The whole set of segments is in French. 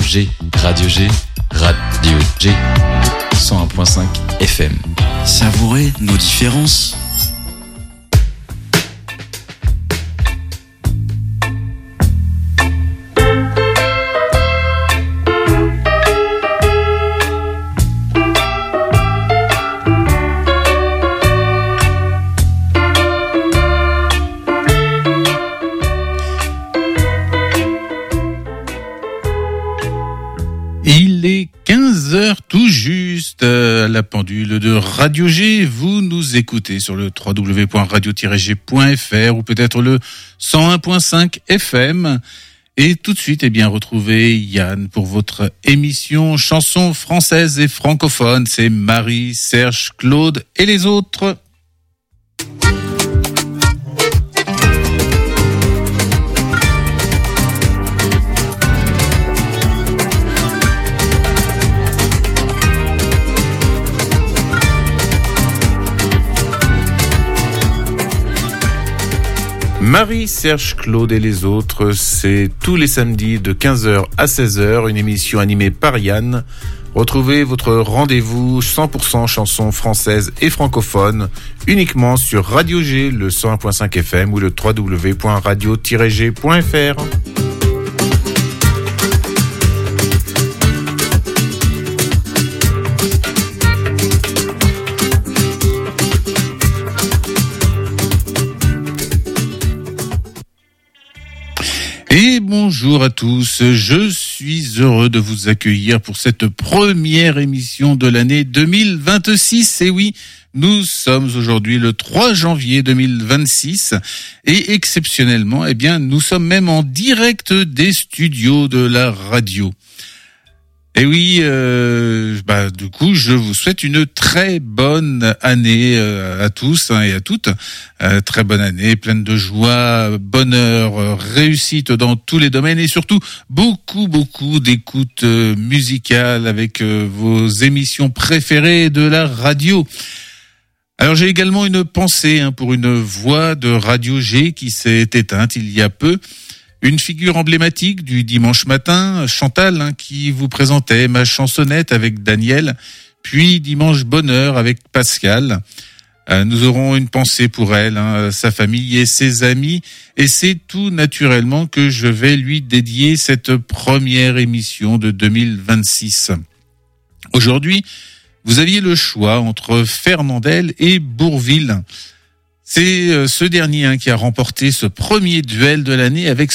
G, Radio G, Radio G, 101.5 FM. Savourez nos différences. Il est 15h tout juste à la pendule de Radio G. Vous nous écoutez sur le www.radio-g.fr ou peut-être le 101.5 FM. Et tout de suite, retrouvez Yann pour votre émission chansons françaises et francophones. C'est Marie, Serge, Claude et les autres. Marie, Serge, Claude et les autres, c'est tous les samedis de 15h à 16h, une émission animée par Yann. Retrouvez votre rendez-vous 100% chansons françaises et francophones uniquement sur Radio G, le 101.5 FM ou le www.radio-g.fr. Et bonjour à tous, je suis heureux de vous accueillir pour cette première émission de l'année 2026. Et oui, nous sommes aujourd'hui le 3 janvier 2026 et exceptionnellement, nous sommes même en direct des studios de la radio. Et oui, du coup, je vous souhaite une très bonne année à tous et à toutes. Très bonne année, pleine de joie, bonheur, réussite dans tous les domaines et surtout beaucoup d'écoute musicale avec vos émissions préférées de la radio. Alors j'ai également une pensée pour une voix de Radio G qui s'est éteinte il y a peu. Une figure emblématique du dimanche matin, Chantal, qui vous présentait Ma chansonnette avec Daniel, puis Dimanche Bonheur avec Pascal. Nous aurons une pensée pour elle, sa famille et ses amis, et c'est tout naturellement que je vais lui dédier cette première émission de 2026. Aujourd'hui, vous aviez le choix entre Fernandel et Bourvil. C'est ce dernier qui a remporté ce premier duel de l'année avec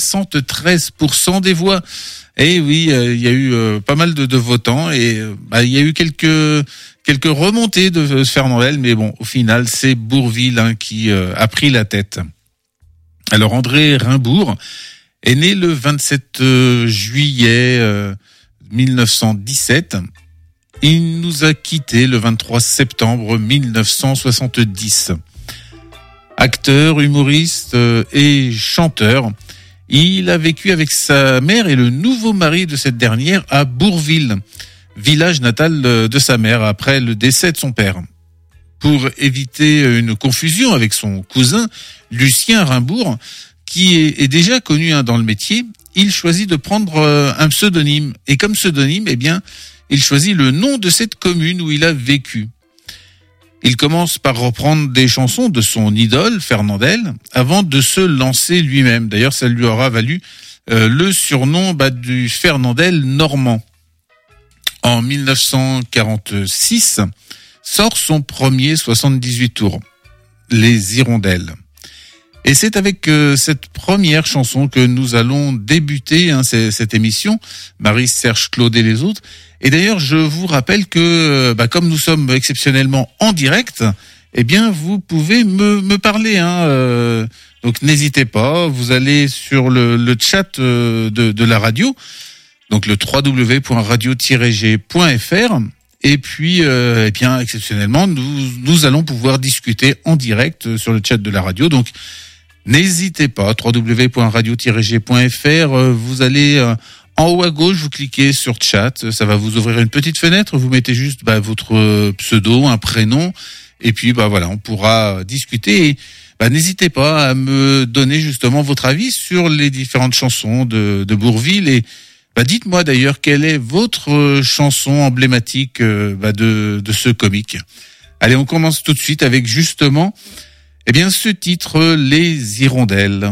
73% des voix. Et oui, il y a eu pas mal de votants et il y a eu quelques remontées de Fernandel, mais bon, au final, c'est Bourvil qui a pris la tête. Alors André Rimbourg est né le 27 juillet 1917. Il nous a quittés le 23 septembre 1970. Acteur, humoriste et chanteur, il a vécu avec sa mère et le nouveau mari de cette dernière à Bourvil, village natal de sa mère après le décès de son père. Pour éviter une confusion avec son cousin, Lucien Rimbourg, qui est déjà connu dans le métier, il choisit de prendre un pseudonyme. Et comme pseudonyme, il choisit le nom de cette commune où il a vécu. Il commence par reprendre des chansons de son idole, Fernandel, avant de se lancer lui-même. D'ailleurs, ça lui aura valu le surnom du Fernandel normand. En 1946, sort son premier 78 tours, Les Hirondelles. Et c'est avec cette première chanson que nous allons débuter cette émission, Marie, Serge, Claude et les autres. Et d'ailleurs, je vous rappelle que comme nous sommes exceptionnellement en direct, vous pouvez me parler. Donc n'hésitez pas, vous allez sur le chat de la radio, donc le www.radio-g.fr. Et puis, exceptionnellement, nous allons pouvoir discuter en direct sur le chat de la radio. Donc n'hésitez pas, www.radio-g.fr, vous allez en haut à gauche, vous cliquez sur chat, ça va vous ouvrir une petite fenêtre, vous mettez juste votre pseudo, un prénom, et puis on pourra discuter. Et n'hésitez pas à me donner justement votre avis sur les différentes chansons de Bourvil et Dites-moi d'ailleurs quelle est votre chanson emblématique de ce comique. Allez, on commence tout de suite avec justement ce titre, Les Hirondelles.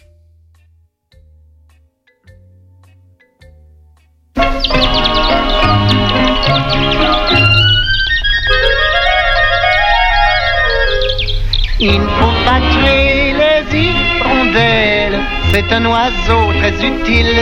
Il ne faut pas tuer les hirondelles, c'est un oiseau très utile,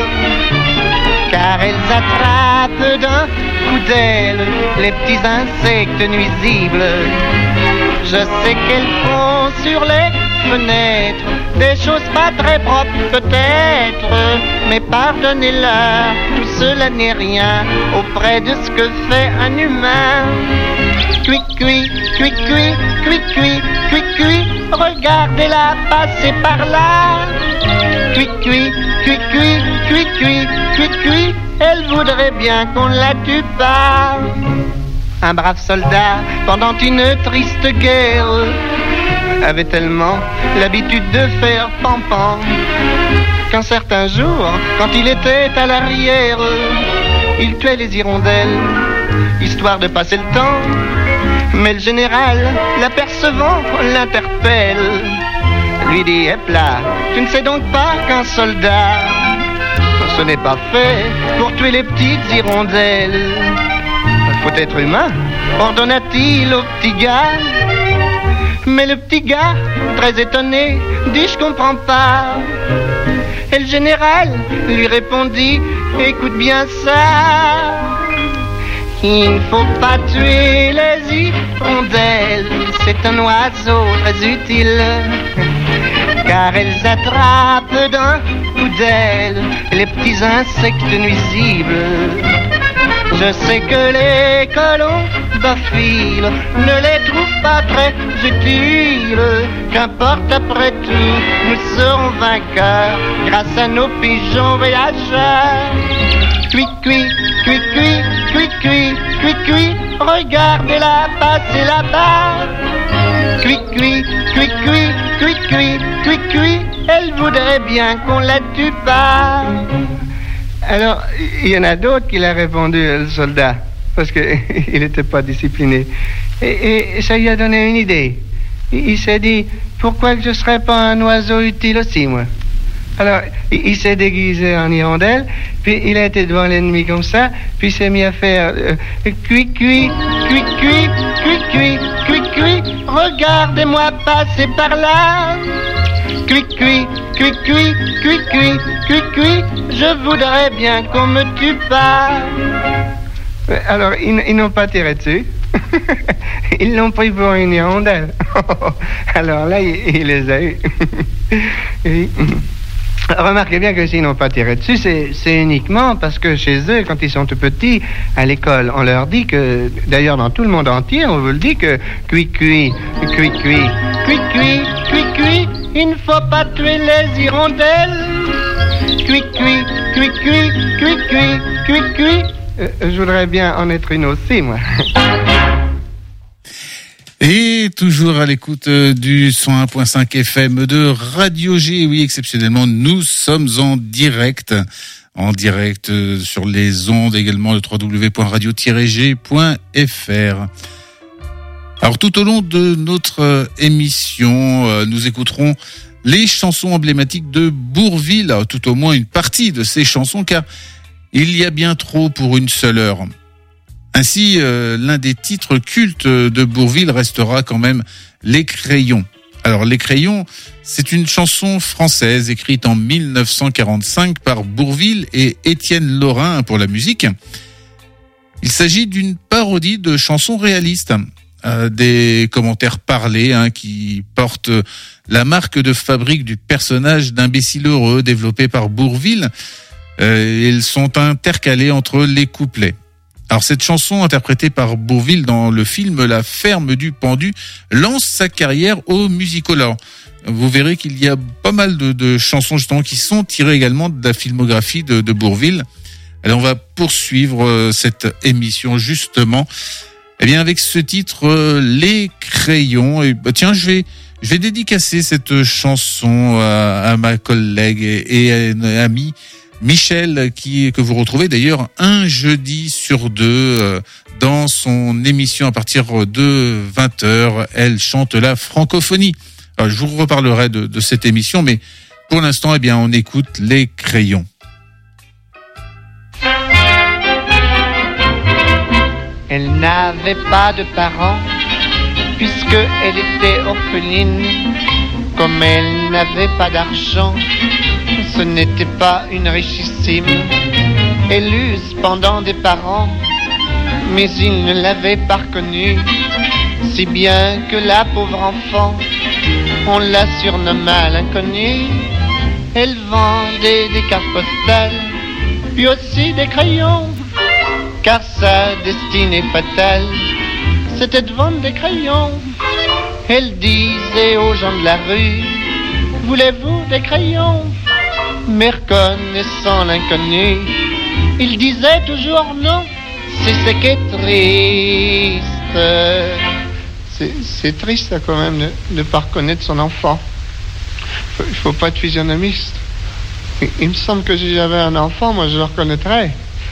car elles attrapent d'un coup d'aile les petits insectes nuisibles. Je sais qu'elles font sur les fenêtres des choses pas très propres peut-être, mais pardonnez-leur, tout cela n'est rien auprès de ce que fait un humain. Cui, cui, cui, cui, cui, cui, cui, cui, regardez-la passer par là. Cui, cui, cui, cui, cui, cui, cui, cui, elle voudrait bien qu'on la tue pas. Un brave soldat, pendant une triste guerre, avait tellement l'habitude de faire pam-pam qu'un certain jour, quand il était à l'arrière, il tuait les hirondelles, histoire de passer le temps. Mais le général, l'apercevant, l'interpelle, lui dit: « Hep là, tu ne sais donc pas qu'un soldat, ce n'est pas fait pour tuer les petites hirondelles. Faut être humain, ordonna-t-il au petit gars. » Mais le petit gars, très étonné, dit: « Je comprends pas. » Et le général lui répondit: « Écoute bien ça. Il ne faut pas tuer les hirondelles, c'est un oiseau très utile, car elles attrapent d'un coup d'aile les petits insectes nuisibles. Je sais que les colombophiles ne les trouvent pas très utiles. Qu'importe, après tout, nous serons vainqueurs grâce à nos pigeons voyageurs. Cui, cui, cui, cui, cui, cui, cui, cui, regardez-la passer là-bas. Cui, cui, cui, cui, cui, cui, cui, cui, elle voudrait bien qu'on la tue pas. » Alors, il y en a d'autres qui l'ont répondu, le soldat, parce qu'il n'était pas discipliné. Et ça lui a donné une idée. Il s'est dit: pourquoi que je ne serais pas un oiseau utile aussi, moi? Alors, il s'est déguisé en hirondelle, puis il a été devant l'ennemi comme ça, puis il s'est mis à faire cui, cui, cui, cui, cui, cui, cui, cui, regardez-moi passer par là. Cui, cui, cui, cui, cui, cui, cui, cui, je voudrais bien qu'on me tue pas. Alors, ils n'ont pas tiré dessus. Ils l'ont pris pour une hirondelle. Alors là, il les a eus. Oui. Remarquez bien que s'ils n'ont pas tiré dessus, c'est uniquement parce que chez eux, quand ils sont tout petits, à l'école, on leur dit que, d'ailleurs dans tout le monde entier, on vous le dit que cui, cui, cui, cui, cui, cui, cui, cui, il ne faut pas tuer les hirondelles. Cui, cui, cui, cui, cui, cui, cui, cui. Je voudrais bien en être une aussi, moi. Et toujours à l'écoute du 101.5 FM de Radio G. Oui, exceptionnellement, nous sommes en direct sur les ondes, également le www.radio-g.fr. Alors, tout au long de notre émission, nous écouterons les chansons emblématiques de Bourvil, tout au moins une partie de ces chansons, car il y a bien trop pour une seule heure. Ainsi, l'un des titres cultes de Bourvil restera quand même Les Crayons. Alors, Les Crayons, c'est une chanson française écrite en 1945 par Bourvil et Étienne Laurin pour la musique. Il s'agit d'une parodie de chansons réalistes, des commentaires parlés qui portent la marque de fabrique du personnage d'imbécile heureux développé par Bourvil. Ils sont intercalés entre les couplets. Alors cette chanson interprétée par Bourvil dans le film La Ferme du Pendu lance sa carrière au musical. Alors, vous verrez qu'il y a pas mal de chansons justement qui sont tirées également de la filmographie de Bourvil. Alors on va poursuivre cette émission justement avec ce titre Les Crayons. Et tiens, je vais dédicacer cette chanson à ma collègue et amie Michel, que vous retrouvez d'ailleurs un jeudi sur deux dans son émission à partir de 20h. Elle chante la francophonie. Alors, je vous reparlerai de cette émission, mais pour l'instant, eh bien, on écoute Les Crayons. Elle n'avait pas de parents, puisqu'elle était orpheline. Comme elle n'avait pas d'argent, ce n'était pas une richissime. Elle eut cependant des parents, mais ils ne l'avaient pas reconnue. Si bien que la pauvre enfant, on la surnomma l'inconnue. Elle vendait des cartes postales, puis aussi des crayons, car sa destinée fatale, c'était de vendre des crayons. Elle disait aux gens de la rue, voulez-vous des crayons? Mais reconnaissant l'inconnu, il disait toujours non. C'est ce qui est triste. C'est triste ça, quand même de ne pas reconnaître son enfant. Il faut pas être physionomiste. Il me semble que si j'avais un enfant, moi je le reconnaîtrais.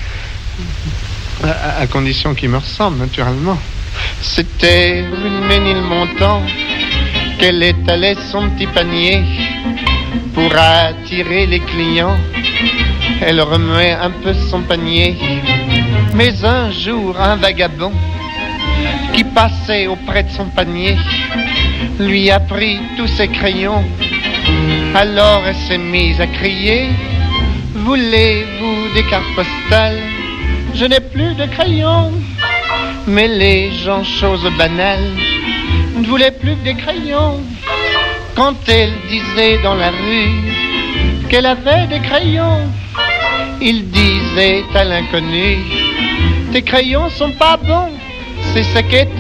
À condition qu'il me ressemble, naturellement. C'était rue de Ménilmontant qu'elle étalait son petit panier pour attirer les clients. Elle remuait un peu son panier. Mais un jour, un vagabond qui passait auprès de son panier lui a pris tous ses crayons. Alors elle s'est mise à crier, voulez-vous des cartes postales? Je n'ai plus de crayons. Mais les gens, chose banale, ne voulaient plus que des crayons. Quand elle disait dans la rue qu'elle avait des crayons, il disait à l'inconnu, tes crayons sont pas bons, c'est ça qui est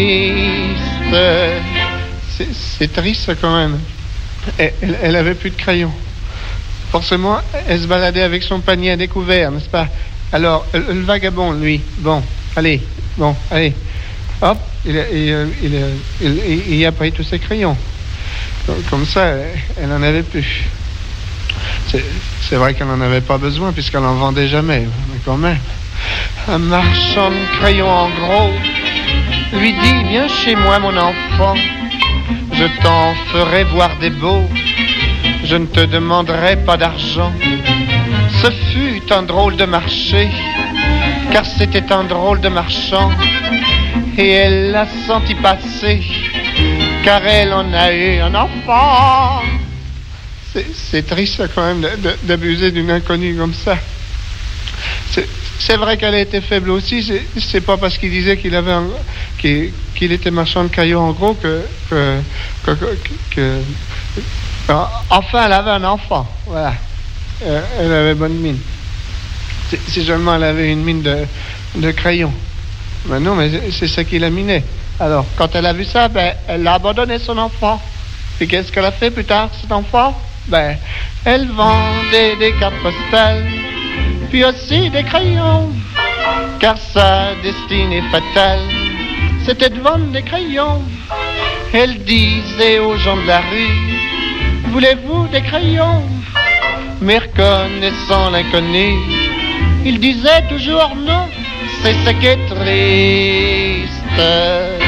triste. C'est triste quand même. Elle avait plus de crayons. Forcément, elle se baladait avec son panier à découvert, n'est-ce pas? Alors, le vagabond, lui, allez, hop, il a pris tous ses crayons. Comme ça, elle n'en avait plus. C'est vrai qu'elle n'en avait pas besoin, puisqu'elle n'en vendait jamais, mais quand même. Un marchand de crayons en gros lui dit, viens chez moi mon enfant, je t'en ferai voir des beaux, je ne te demanderai pas d'argent. Ce fut un drôle de marché, car c'était un drôle de marchand, et elle l'a senti passer, car elle en a eu un enfant. C'est triste quand même d'abuser d'une inconnue comme ça. C'est vrai qu'elle a été faible aussi, c'est pas parce qu'il disait qu'il avait qu'il était marchand de crayons en gros enfin elle avait un enfant, voilà. Elle avait bonne mine. Si seulement elle avait une mine de crayon. Mais non, mais c'est ça qui la minait. Alors, quand elle a vu ça, elle a abandonné son enfant. Et qu'est-ce qu'elle a fait plus tard, cet enfant? Elle vendait des cartes postales, puis aussi des crayons, car sa destinée fatale, c'était de vendre des crayons. Elle disait aux gens de la rue, voulez-vous des crayons? Mais reconnaissant l'inconnu, il disait toujours non, c'est ce qui est triste.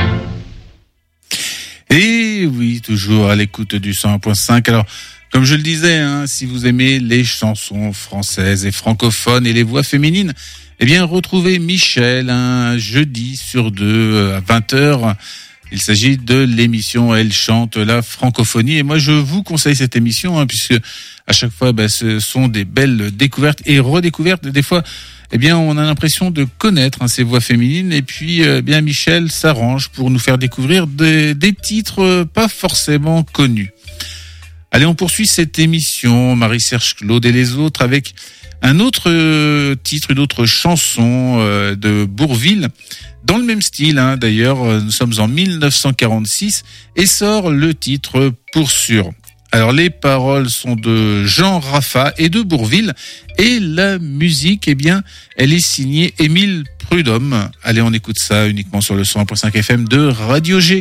Et oui, toujours à l'écoute du 101.5. Alors, comme je le disais, si vous aimez les chansons françaises et francophones et les voix féminines, eh bien, retrouvez Michel un jeudi sur deux à 20h. Il s'agit de l'émission Elle chante la francophonie. Et moi, je vous conseille cette émission, puisque à chaque fois, ce sont des belles découvertes et redécouvertes. Des fois, eh bien, on a l'impression de connaître ces voix féminines. Et puis, bien, Michel s'arrange pour nous faire découvrir des titres pas forcément connus. Allez, on poursuit cette émission, Marie-Serge Claude et les autres, avec un autre titre, une autre chanson de Bourvil. Dans le même style, d'ailleurs, nous sommes en 1946 et sort le titre Pour sûr. Alors, les paroles sont de Jean Raffa et de Bourvil et la musique, eh bien, elle est signée Émile Prudhomme. Allez, on écoute ça uniquement sur le 101.5 FM de Radio G.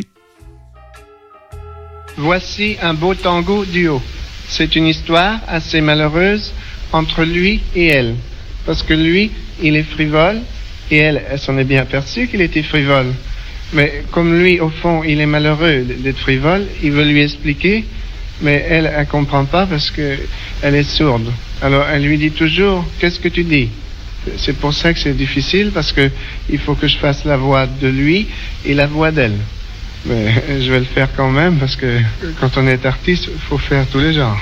Voici un beau tango duo. C'est une histoire assez malheureuse entre lui et elle. Parce que lui, il est frivole, et elle s'en est bien aperçue qu'il était frivole. Mais comme lui, au fond, il est malheureux d'être frivole, il veut lui expliquer, mais elle comprend pas parce que elle est sourde. Alors elle lui dit toujours, qu'est-ce que tu dis? C'est pour ça que c'est difficile, parce que il faut que je fasse la voix de lui et la voix d'elle. Mais je vais le faire quand même, parce que quand on est artiste, il faut faire tous les genres.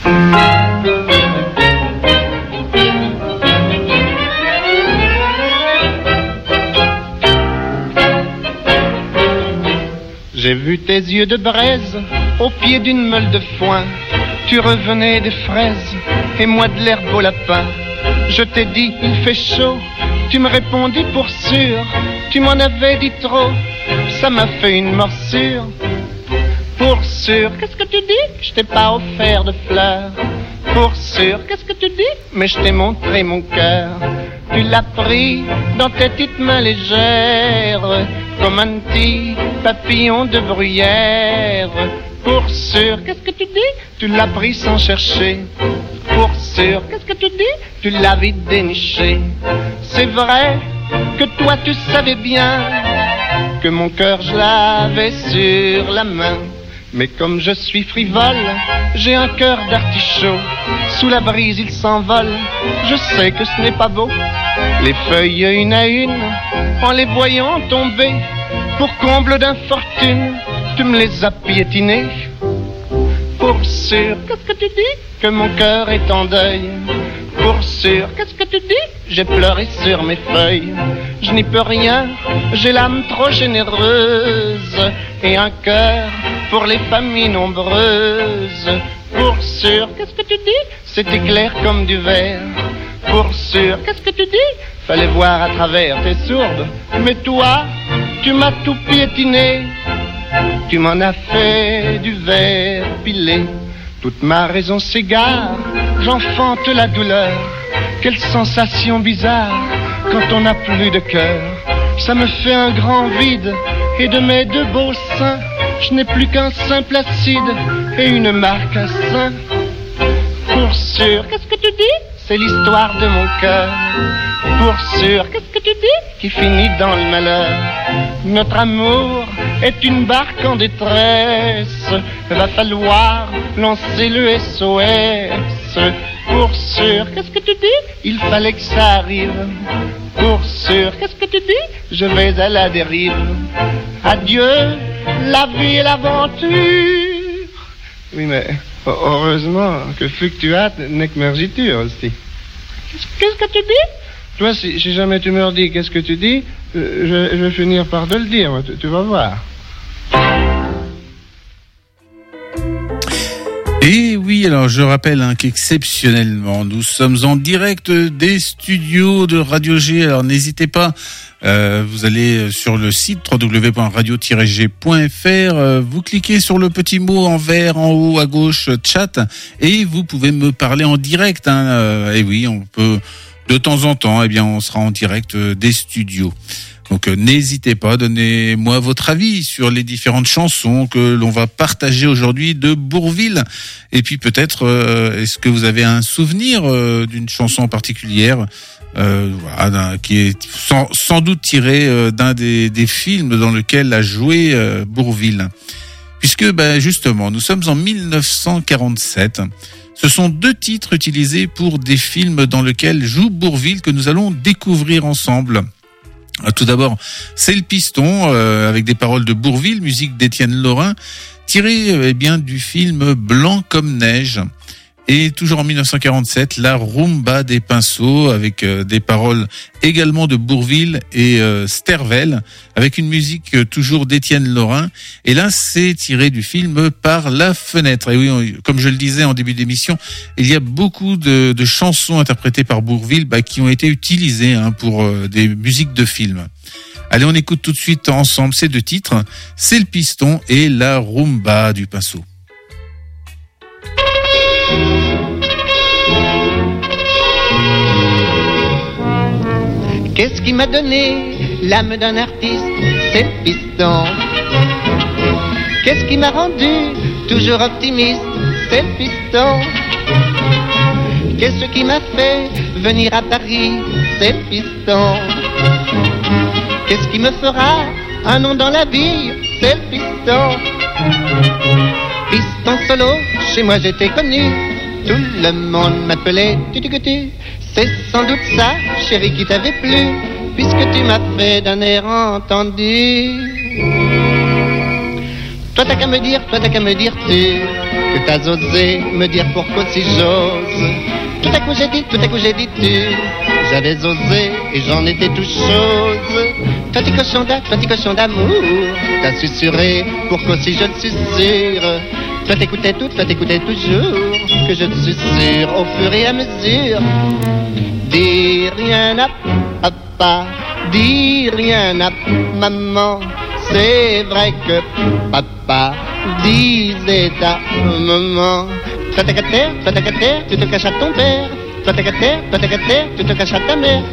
J'ai vu tes yeux de braise au pied d'une meule de foin. Tu revenais des fraises et moi de l'herbe au lapin. Je t'ai dit il fait chaud, tu me répondis pour sûr. Tu m'en avais dit trop, ça m'a fait une morsure. Pour sûr, qu'est-ce que tu dis? Je t'ai pas offert de fleurs. Pour sûr, qu'est-ce que tu dis? Mais je t'ai montré mon cœur. Tu l'as pris dans tes petites mains légères, comme un petit papillon de bruyère. Pour sûr, qu'est-ce que tu dis? Tu l'as pris sans chercher. Pour sûr, qu'est-ce que tu dis? Tu l'as vite déniché. C'est vrai que toi tu savais bien que mon cœur je l'avais sur la main. Mais comme je suis frivole, j'ai un cœur d'artichaut. Sous la brise il s'envole, je sais que ce n'est pas beau. Les feuilles une à une, en les voyant tomber, pour comble d'infortune, tu me les as piétinées. Pour sûr, qu'est-ce que tu dis? Que mon cœur est en deuil. Pour sûr, qu'est-ce que tu dis? J'ai pleuré sur mes feuilles. Je n'y peux rien, j'ai l'âme trop généreuse et un cœur pour les familles nombreuses. Pour sûr, qu'est-ce que tu dis? C'était clair comme du verre. Pour sûr, qu'est-ce que tu dis? Fallait voir à travers, t'es sourde. Mais toi, tu m'as tout piétiné. Tu m'en as fait du verre pilé. Toute ma raison s'égare, j'enfante la douleur. Quelle sensation bizarre quand on n'a plus de cœur. Ça me fait un grand vide, et de mes deux beaux seins, je n'ai plus qu'un sein placide et une marque à sein. Pour sûr, qu'est-ce que tu dis? C'est l'histoire de mon cœur. Pour sûr, qu'est-ce que tu dis? Qui finit dans le malheur. Notre amour est une barque en détresse. Va falloir lancer le SOS. Pour sûr, qu'est-ce que tu dis? Il fallait que ça arrive. Pour sûr, qu'est-ce que tu dis? Je vais à la dérive. Adieu, la vie et l'aventure. Oui, mais heureusement que fluctuate n'est que mergiture aussi. Qu'est-ce que tu dis? Toi, si jamais tu me redis qu'est-ce que tu dis, je vais finir par te le dire, tu vas voir. Et oui, alors je rappelle qu'exceptionnellement, nous sommes en direct des studios de Radio G. Alors n'hésitez pas, vous allez sur le site www.radio-g.fr, vous cliquez sur le petit mot en vert en haut à gauche, chat, et vous pouvez me parler en direct. Et oui, on peut de temps en temps, on sera en direct des studios. Donc n'hésitez pas, donnez-moi votre avis sur les différentes chansons que l'on va partager aujourd'hui de Bourvil. Et puis peut-être, est-ce que vous avez un souvenir d'une chanson particulière qui est sans doute tirée d'un des films dans lequel a joué Bourvil. Puisque justement, nous sommes en 1947. Ce sont 2 titres utilisés pour des films dans lesquels joue Bourvil que nous allons découvrir ensemble. Tout d'abord, c'est le piston avec des paroles de Bourvil, musique d'Étienne Laurin, tiré du film Blanc comme neige. Et toujours en 1947, la rumba des pinceaux avec des paroles également de Bourvil et Stervel, avec une musique toujours d'Étienne Laurin. Et là, c'est tiré du film Par la fenêtre. Et oui, comme je le disais en début d'émission, il y a beaucoup de chansons interprétées par Bourvil qui ont été utilisées pour des musiques de films. Allez, on écoute tout de suite ensemble ces 2 titres. C'est le piston et la rumba du pinceau. Qu'est-ce qui m'a donné l'âme d'un artiste? C'est le piston. Qu'est-ce qui m'a rendu toujours optimiste? C'est le piston. Qu'est-ce qui m'a fait venir à Paris? C'est Piston. Qu'est-ce qui me fera un nom dans la vie? C'est le Piston. Piston solo, chez moi j'étais connu. Tout le monde m'appelait Tutucutu. C'est sans doute ça, chérie, qui t'avait plu, puisque tu m'as fait d'un air entendu. Toi t'as qu'à me dire tu, que t'as osé me dire pourquoi si j'ose. Tout à coup j'ai dit tu, j'avais osé et j'en étais tout chose. Toi t'es cochon d'amour, t'as susurré pourquoi si je le susurre. Toi t'écoutais toujours, que je te susurre au fur et à mesure. Dis rien à papa, dis rien à maman. C'est vrai que papa disait à maman. Toi t'as qu'à terre, tu te caches à ton père. Toi t'as qu'à terre, tu te caches à ta mère.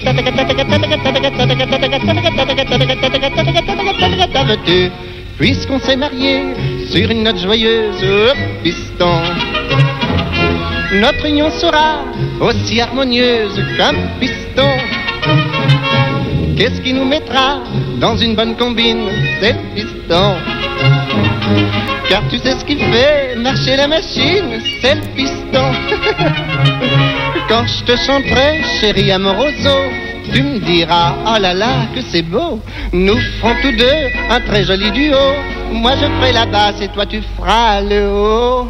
Veux-tu, puisqu'on s'est mariés sur une note joyeuse, Piston, notre union sera aussi harmonieuse qu'un piston. Qu'est-ce qui nous mettra dans une bonne combine? C'est le Piston. Car tu sais ce qui fait marcher la machine, c'est le Piston. Quand je te chanterai, chérie amoroso, tu me diras, oh là là, que c'est beau. Nous ferons tous deux un très joli duo. Moi je ferai la basse et toi tu feras le haut.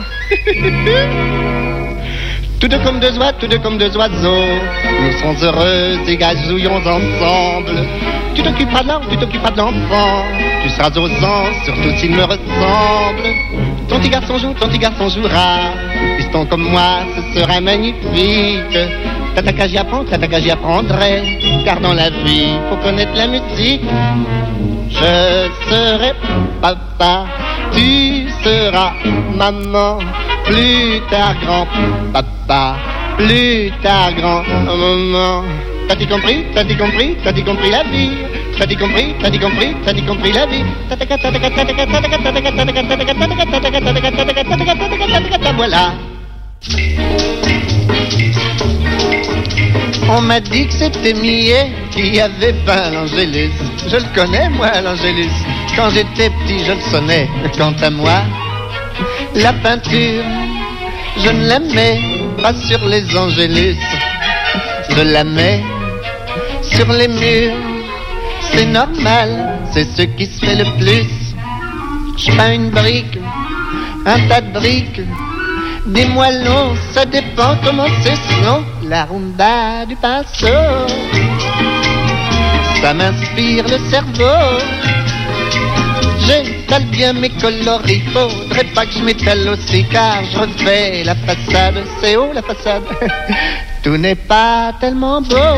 Tous deux comme deux oiseaux, nous serons heureux et gazouillons ensemble. Tu t'occuperas de l'enfant, tu seras osant, surtout s'il me ressemble. Ton petit garçon jouera, Piston comme moi, ce sera magnifique. T'as qu'à j'y apprendrai, car dans la vie, faut connaître la musique. Je serai papa, tu seras maman, plus tard grand-papa, plus tard grand-maman. T'as-tu compris la vie? T'as-tu compris la vie? Voilà. On m'a dit que c'était Millet qui avait peint l'Angélus. Je le connais, moi, l'Angélus. Quand j'étais petit, je le sonnais. Quant à moi, la peinture, je ne la mets pas sur les Angélus. Je la mets sur les murs. C'est normal, c'est ce qui se fait le plus. Je peins une brique, un tas de briques, des moellons, ça dépend comment c'est selon la rumba du pinceau. Ça m'inspire le cerveau. J'étale bien mes coloris, faudrait pas que je m'étale aussi, car je refais la façade. C'est haut la façade, tout n'est pas tellement beau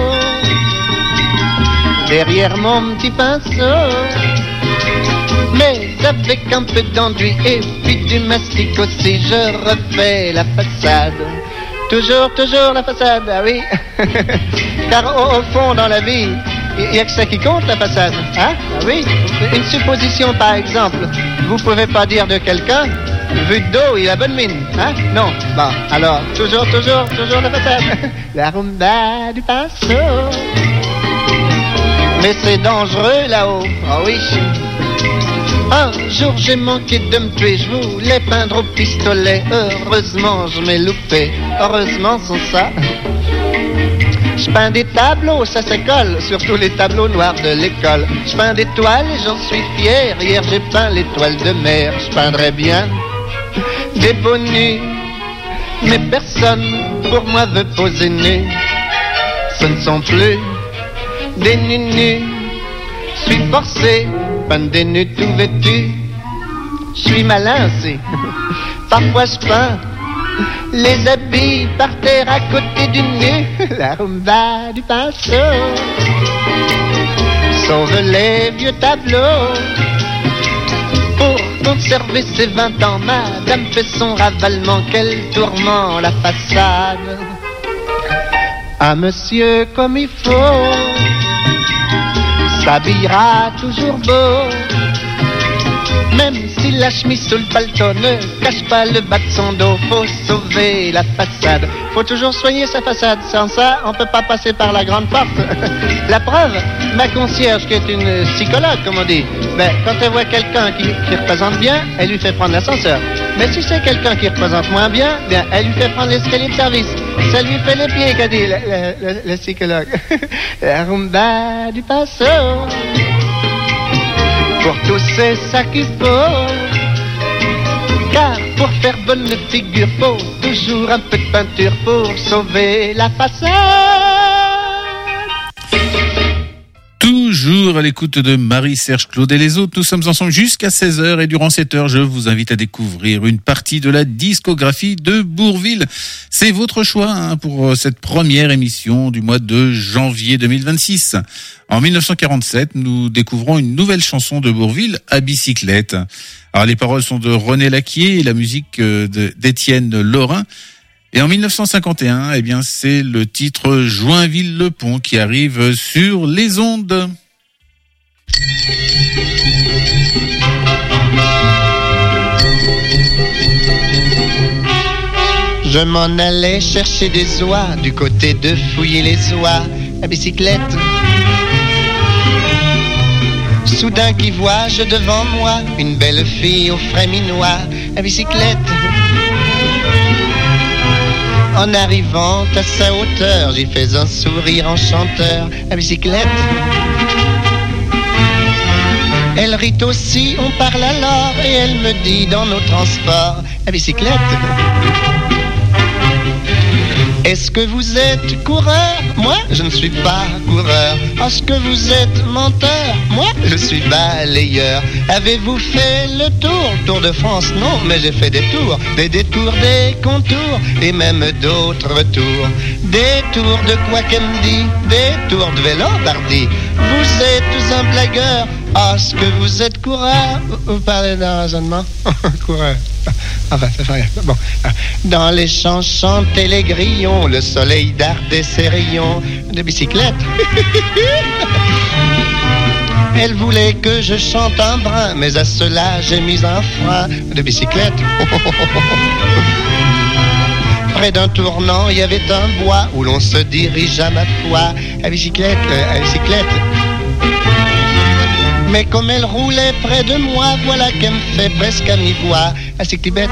derrière mon petit pinceau. Mais avec un peu d'enduit et puis du mastic aussi, je refais la façade. Toujours la façade, ah oui. Car au fond dans la vie, il n'y a que ça qui compte, la façade, hein? Ah oui. Une supposition par exemple, vous pouvez pas dire de quelqu'un, vu de dos, il a bonne mine, hein? Non, bon, alors, toujours la façade. La rumba du pinceau. Mais c'est dangereux là-haut, ah oui. Un jour j'ai manqué de me tuer, je voulais peindre au pistolet. Heureusement je m'ai loupé, heureusement sans ça. Je peins des tableaux, ça s'école, surtout les tableaux noirs de l'école. Je peins des toiles et j'en suis fier, hier j'ai peint l'étoile de mer. Je peindrais bien des beaux nus, mais personne pour moi veut poser nu. Ce ne sont plus des nus, je suis forcé, peindre des nus tout vêtus. Je suis malin aussi, parfois je peins les habits par terre à côté du nu. La rumba du pinceau sauve les vieux tableaux. Pour conserver ses 20 ans, madame fait son ravalement. Quel tourment la façade. Un monsieur comme il faut s'habillera toujours beau. Même si la chemise sous le paletot ne cache pas le bas de son dos, faut sauver la façade. Faut toujours soigner sa façade, sans ça on peut pas passer par la grande porte. La preuve, ma concierge qui est une psychologue comme on dit, quand elle voit quelqu'un qui représente bien, elle lui fait prendre l'ascenseur. Mais si c'est quelqu'un qui représente moins bien, elle lui fait prendre l'escalier de service. Ça lui fait les pieds, qu'a dit le psychologue. La rumba du passo. Pour tous c'est ça qu'il faut. Car pour faire bonne figure, faut toujours un peu de peinture pour sauver la façade. Toujours à l'écoute de Marie-Serge Claude et les autres. Nous sommes ensemble jusqu'à 16h et durant cette heure, je vous invite à découvrir une partie de la discographie de Bourvil. C'est votre choix pour cette première émission du mois de janvier 2026. En 1947, nous découvrons une nouvelle chanson de Bourvil, à bicyclette. Alors les paroles sont de René Laquier et la musique d'Étienne Lorrain. Et en 1951, c'est le titre Joinville-le-Pont qui arrive sur les ondes. Je m'en allais chercher des oies du côté de Fouiller-les-Oies à bicyclette. Soudain qui vois-je devant moi une belle fille au frais minois à bicyclette. En arrivant à sa hauteur, j'y fais un sourire enchanteur à bicyclette. Elle rit aussi, on parle alors, et elle me dit dans nos transports à bicyclette. Est-ce que vous êtes coureur? Moi, je ne suis pas coureur. Est-ce que vous êtes menteur? Moi, je suis balayeur. Avez-vous fait le tour de France? Non, mais j'ai fait des tours, des détours, des contours, et même d'autres tours. Des tours de quoi qu'elle me dit, des tours de Vélo-Bardi. Vous êtes un blagueur. Est-ce que vous êtes coureur? Vous parlez d'un raisonnement? Coureur. Enfin, ça fait rien. Bon. Dans les champs chantaient les grillons, le soleil dardait ses rayons de bicyclette. Elle voulait que je chante un brin, mais à cela j'ai mis un frein de bicyclette. Près d'un tournant, il y avait un bois où l'on se dirige à ma foi à bicyclette, à bicyclette. Mais comme elle roulait près de moi, voilà qu'elle me fait presque à mi-voix à bicyclette,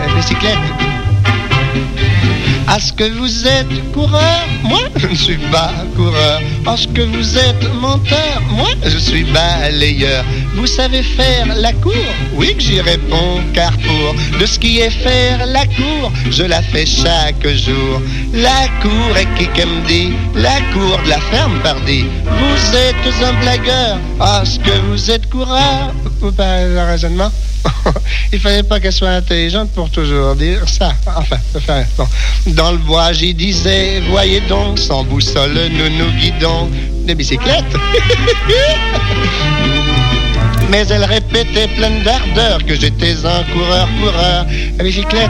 Est-ce que vous êtes coureur? Moi, je ne suis pas coureur. Est-ce que vous êtes menteur? Moi, je suis balayeur. Vous savez faire la cour? Oui que j'y réponds, car pour de ce qui est faire la cour, je la fais chaque jour. La cour est qui me dit? La cour de la ferme, pardi. Vous êtes un blagueur. Est-ce que vous êtes coureur? Vous parlez de raisonnement? Il fallait pas qu'elle soit intelligente pour toujours dire ça. Enfin, ça fait rien. Bon. Dans le bois, j'y disais, voyez donc, sans boussole, nous nous guidons des bicyclettes. Mais elle répétait pleine d'ardeur que j'étais un coureur à bicyclette.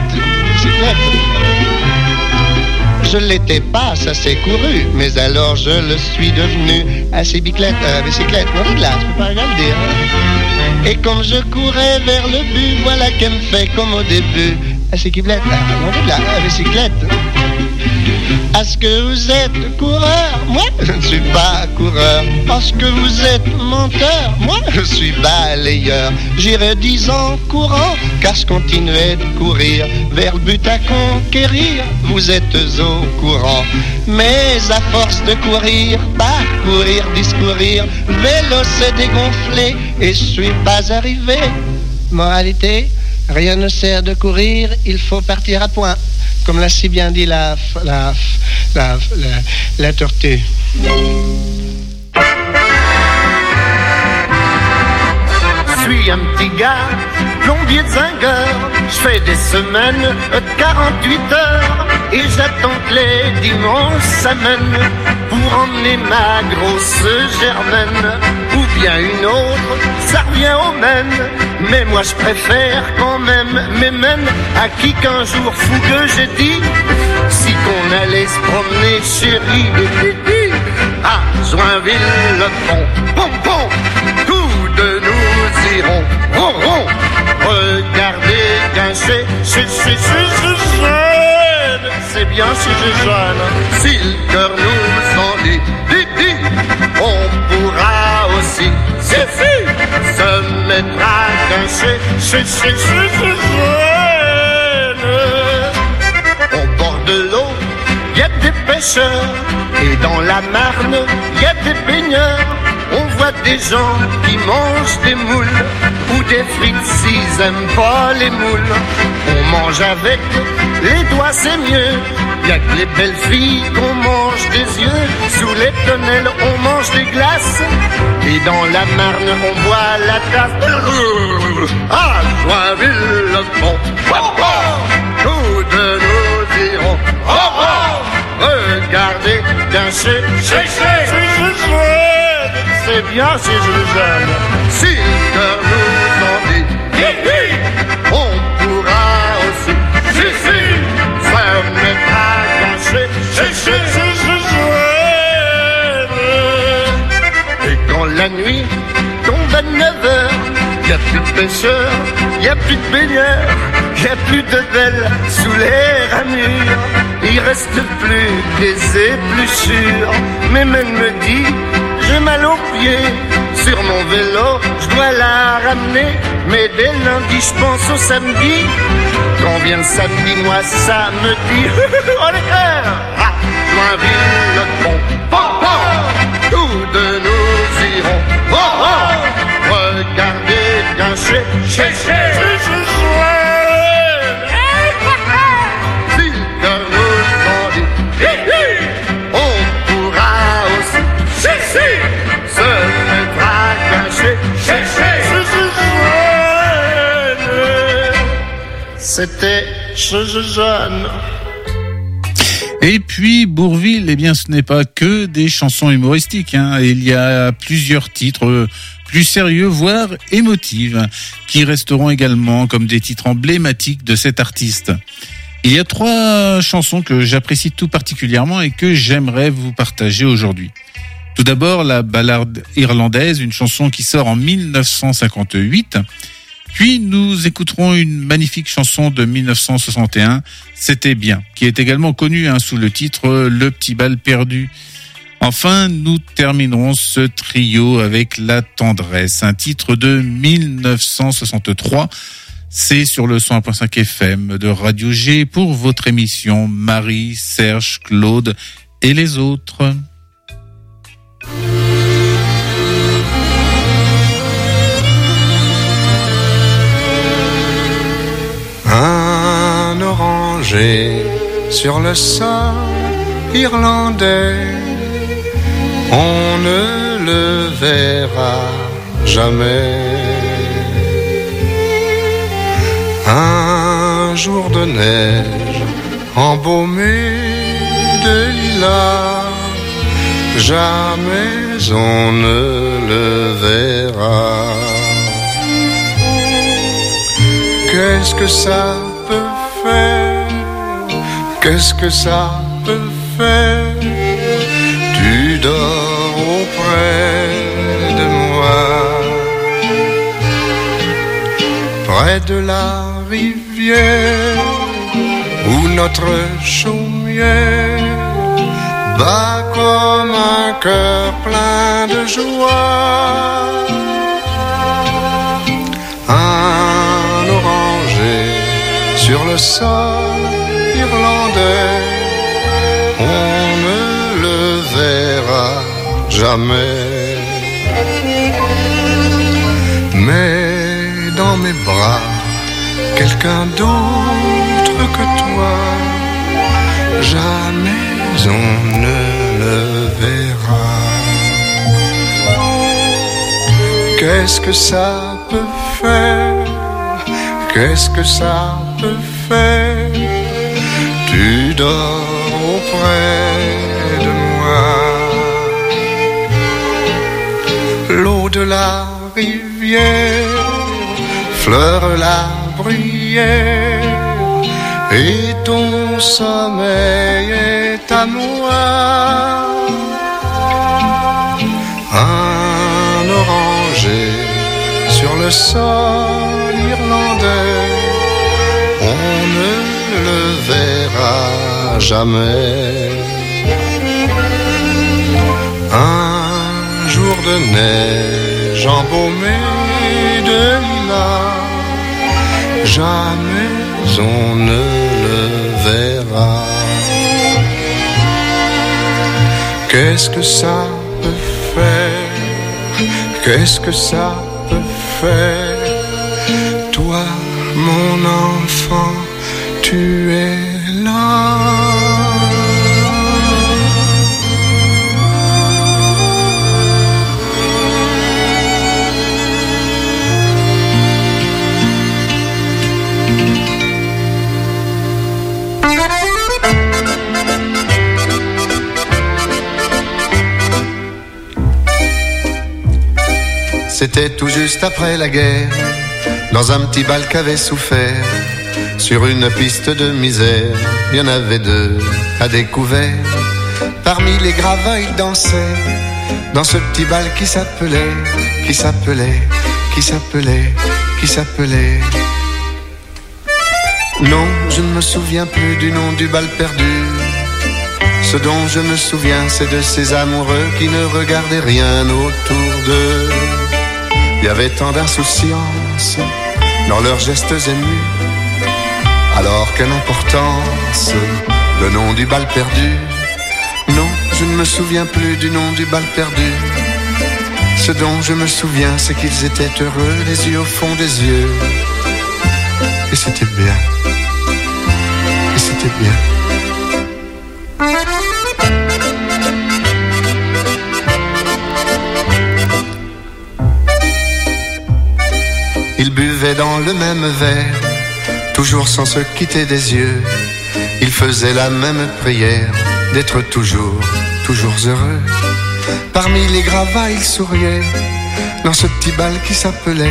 Je l'étais pas, ça s'est couru, mais alors je le suis devenu à bicyclette. Non, de là, je peux pas rien le dire. Et comme je courais vers le but, voilà qu'elle me fait comme au début. À bicyclette, à bicyclette. Est-ce que vous êtes coureur? Moi, je ne suis pas coureur. Est-ce que vous êtes menteur? Moi, je suis balayeur. J'irai 10 ans courant, car je continuais de courir vers le but à conquérir. Vous êtes au courant. Mais à force de courir, parcourir, discourir, le vélo s'est dégonflé et je suis pas arrivé. Moralité, rien ne sert de courir, il faut partir à point. Comme l'a si bien dit la tortue. Je suis un petit gars, plombier de zingueur. Je fais des semaines, 48 heures. Et j'attends que les dimanches s'amènent pour emmener ma grosse Germaine. Ou bien une autre, ça revient au même. Mais moi je préfère quand même mes mènes à qui qu'un jour fougueux j'ai dit si qu'on allait se promener chérie à Joinville-le-Pont. Pom pom, tout de nous irons ron ron regarder grincer chez jeune. C'est bien si je jeune, si le cœur nous en dit, on pourra aussi, si, se mettre à grincer chez jeune. Au bord de l'eau, y a des pêcheurs, et dans la Marne, y a des baigneurs. On voit des gens qui mangent des moules ou des frites s'ils aiment pas les moules. On mange avec les doigts, c'est mieux. Y'a que les belles filles qu'on mange des yeux. Sous les tonnelles, on mange des glaces. Et dans la Marne, on boit la tasse. Ah, Joinville-le-Pont, tous de nous irons. Regardez d'un chez c'est bien si je jeune, si le cœur nous en dit, on pourra aussi, se mettre à grincer, et quand la nuit tombe à 9h, y a plus de pêcheurs, y a plus de baigneurs, y a plus de belles sous les ramures. Il reste plus des épluchures. Mais même me dit, j'ai mal aux pieds. Sur mon vélo, je dois la ramener. Mais dès lundi, je pense au samedi. Quand vient le samedi, moi ça me dit, oh les cœurs, Joinville-le-Pont, tous de nous irons, regardez bien chez c'était jeune. Et puis Bourvil, eh bien, ce n'est pas que des chansons humoristiques, hein. Il y a plusieurs titres plus sérieux, voire émotifs, qui resteront également comme des titres emblématiques de cet artiste. Il y a 3 chansons que j'apprécie tout particulièrement et que j'aimerais vous partager aujourd'hui. Tout d'abord, la ballade irlandaise, une chanson qui sort en 1958. Puis nous écouterons une magnifique chanson de 1961, C'était bien, qui est également connue sous le titre Le petit bal perdu. Enfin, nous terminerons ce trio avec La tendresse, un titre de 1963. C'est sur le 101.5 FM de Radio G pour votre émission Marie, Serge, Claude et les autres. Un oranger sur le sol irlandais, on ne le verra jamais. Un jour de neige embaumé de lilas, jamais on ne le verra. Qu'est-ce que ça peut faire? Qu'est-ce que ça peut faire? Tu dors auprès de moi, près de la rivière où notre chaumière bat comme un cœur plein de joie. Un oranger sur le sol irlandais, on ne le verra jamais. Mais dans mes bras, quelqu'un d'autre que toi, jamais on ne le verra. Qu'est-ce que ça peut faire? Qu'est-ce que ça peut faire? Tu dors auprès de moi. L'eau de la rivière fleure la bruyère et ton sommeil est à moi. Un oranger sur le le sol irlandais, on ne le verra jamais. Un jour de neige embaumé de lilas, jamais on ne le verra. Qu'est-ce que ça peut faire? Qu'est-ce que ça peut faire? Toi, mon enfant, tu es là. C'était tout juste après la guerre, dans un petit bal qu'avait souffert. Sur une piste de misère, il y en avait deux à découvert. Parmi les gravats, ils dansaient dans ce petit bal qui s'appelait. Non, je ne me souviens plus du nom du bal perdu. Ce dont je me souviens, c'est de ces amoureux qui ne regardaient rien autour d'eux. Il y avait tant d'insouciance dans leurs gestes émus, alors quelle importance le nom du bal perdu. Non, je ne me souviens plus du nom du bal perdu. Ce dont je me souviens, c'est qu'ils étaient heureux, les yeux au fond des yeux. Et c'était bien. Et c'était bien. Ils buvaient dans le même verre, toujours sans se quitter des yeux. Ils faisaient la même prière, d'être toujours heureux. Parmi les gravats, ils souriaient, dans ce petit bal qui s'appelait.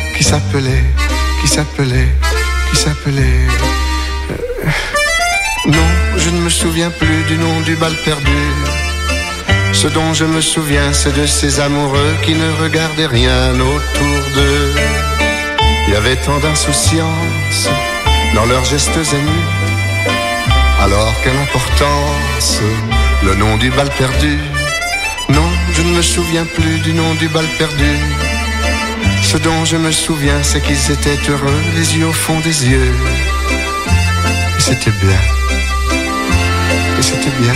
Non, je ne me souviens plus du nom du bal perdu. Ce dont je me souviens, c'est de ces amoureux qui ne regardaient rien autour d'eux. Il y avait tant d'insouciance dans leurs gestes émus, alors quelle importance le nom du bal perdu. Non, je ne me souviens plus du nom du bal perdu. Ce dont je me souviens, c'est qu'ils étaient heureux, les yeux au fond des yeux. Et c'était bien. Et c'était bien.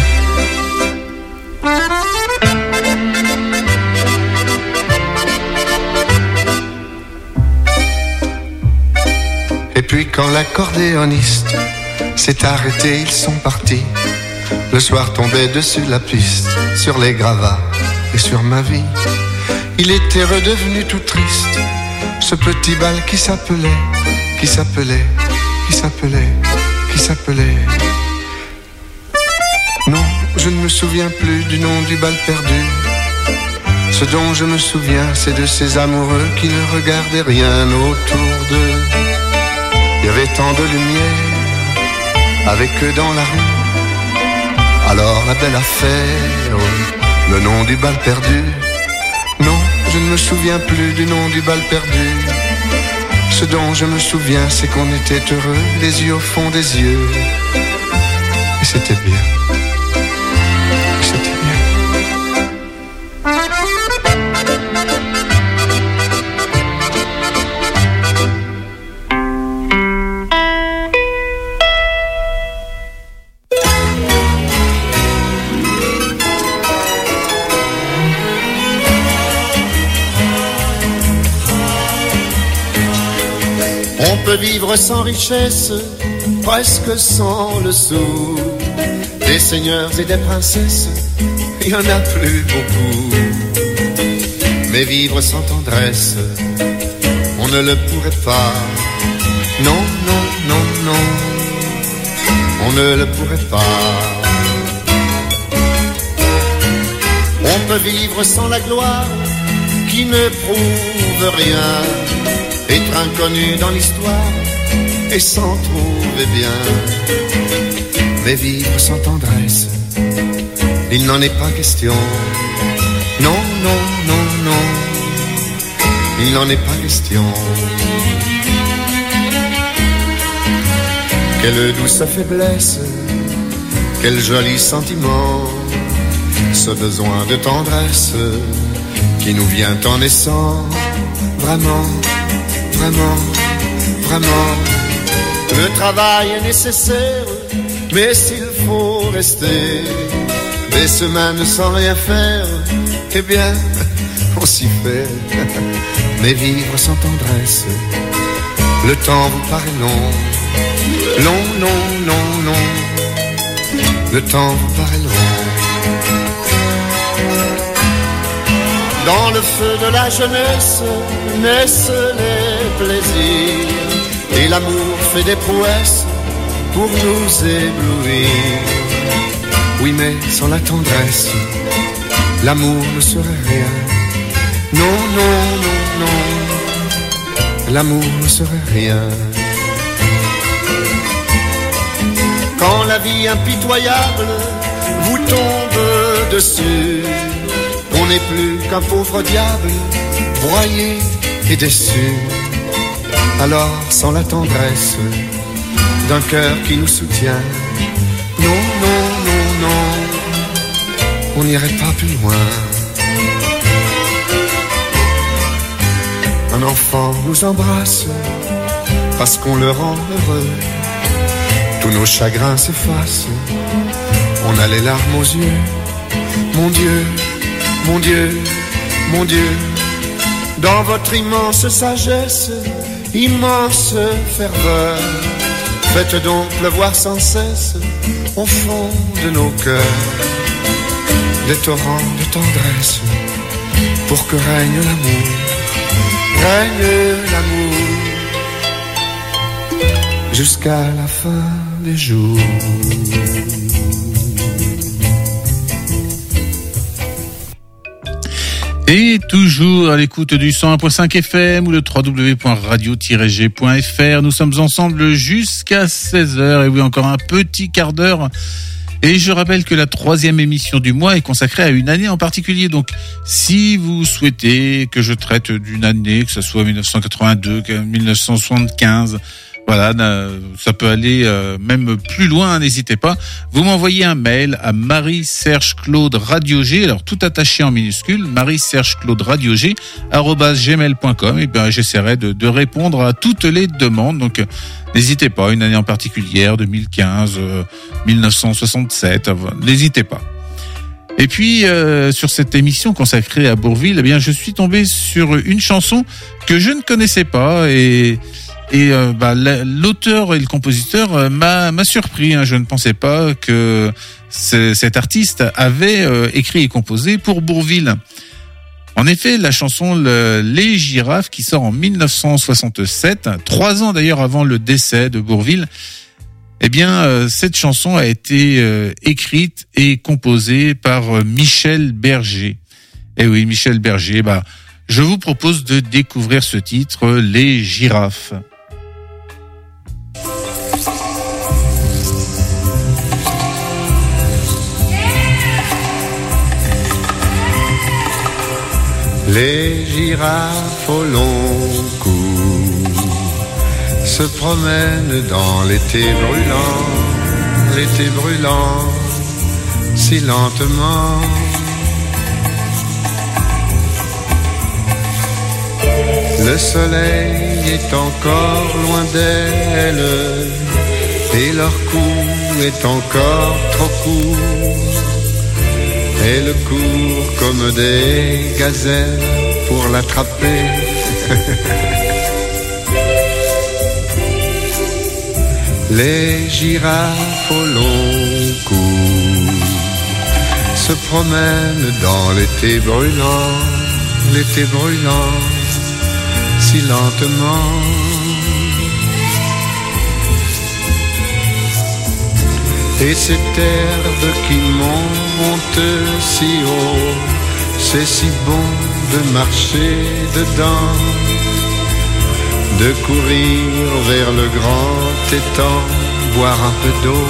Et puis quand l'accordéoniste s'est arrêté, ils sont partis. Le soir tombait dessus la piste, sur les gravats et sur ma vie. Il était redevenu tout triste, ce petit bal qui s'appelait. Non, je ne me souviens plus du nom du bal perdu. Ce dont je me souviens, c'est de ces amoureux qui ne regardaient rien autour d'eux. Il y avait tant de lumière avec eux dans la rue. Alors la belle affaire, le nom du bal perdu. Non, je ne me souviens plus du nom du bal perdu. Ce dont je me souviens, c'est qu'on était heureux, les yeux au fond des yeux. Et c'était bien. Et c'était bien. On peut vivre sans richesse, presque sans le sou. Des seigneurs et des princesses, il n'y en a plus beaucoup. Mais vivre sans tendresse, on ne le pourrait pas. Non, non, non, non, on ne le pourrait pas. On peut vivre sans la gloire, qui ne prouve rien. Être inconnu dans l'histoire et s'en trouver bien. Mais vivre sans tendresse, il n'en est pas question. Non, non, non, non, il n'en est pas question. Quelle douce faiblesse, quel joli sentiment, ce besoin de tendresse qui nous vient en naissant. Vraiment, vraiment, vraiment. Le travail est nécessaire, mais s'il faut rester des semaines sans rien faire, eh bien, on s'y fait. Mais vivre sans tendresse, le temps vous paraît long. Long, non, non, non. Le temps vous paraît long. Dans le feu de la jeunesse naissent les plaisirs, et l'amour fait des prouesses pour nous éblouir. Oui, mais sans la tendresse, l'amour ne serait rien. Non, non, non, non, l'amour ne serait rien. Quand la vie impitoyable vous tombe dessus, on n'est plus qu'un pauvre diable, broyé et déçu. Alors, sans la tendresse d'un cœur qui nous soutient, non, non, non, non, on n'irait pas plus loin. Un enfant nous embrasse parce qu'on le rend heureux. Tous nos chagrins s'effacent, on a les larmes aux yeux. Mon Dieu, mon Dieu, mon Dieu, dans votre immense sagesse, immense ferveur, faites donc pleuvoir sans cesse au fond de nos cœurs des torrents de tendresse pour que règne l'amour, règne l'amour jusqu'à la fin des jours. Et toujours à l'écoute du 101.5 FM ou le www.radio-g.fr. Nous sommes ensemble jusqu'à 16h. Et oui, encore un petit quart d'heure. Et je rappelle que la 3e émission du mois est consacrée à une année en particulier. Donc, si vous souhaitez que je traite d'une année, que ce soit 1982, 1975... voilà, ça peut aller même plus loin, n'hésitez pas. Vous m'envoyez un mail à Marie-Serge-Claude-Radio-G, alors tout attaché en minuscule, Marie-Serge-Claude-Radio-G @gmail.com, et bien j'essaierai de répondre à toutes les demandes. Donc n'hésitez pas, une année en particulier, 2015, 1967, n'hésitez pas. Et puis sur cette émission consacrée à Bourvil, eh bien je suis tombé sur une chanson que je ne connaissais pas et l'auteur et le compositeur m'a surpris. Je ne pensais pas que cet artiste avait écrit et composé pour Bourvil. En effet, la chanson Les Girafes, qui sort en 1967, 3 ans d'ailleurs avant le décès de Bourvil, eh bien cette chanson a été écrite et composée par Michel Berger. Et oui, Michel Berger, je vous propose de découvrir ce titre, Les Girafes. Les girafes au long cou se promènent dans l'été brûlant, si lentement. Le soleil est encore loin d'elles et leur cou est encore trop court. Elles courent comme des gazelles pour l'attraper. Les girafes au long cou se promènent dans l'été brûlant, si lentement. Et cette herbe qui monte si haut, c'est si bon de marcher dedans, de courir vers le grand étang, boire un peu d'eau.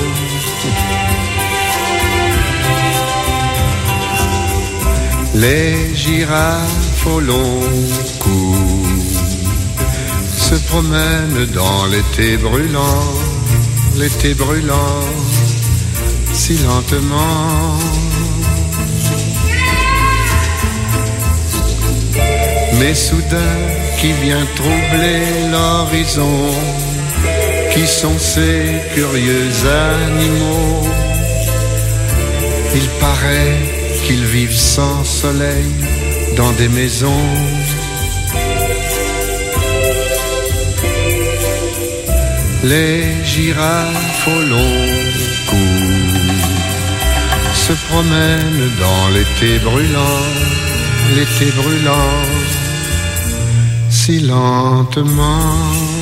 Les girafes au long cou se promène dans l'été brûlant, si lentement. Mais soudain qui vient troubler l'horizon, qui sont ces curieux animaux? Il paraît qu'ils vivent sans soleil dans des maisons. Les girafes au long cou se promènent dans l'été brûlant, si lentement.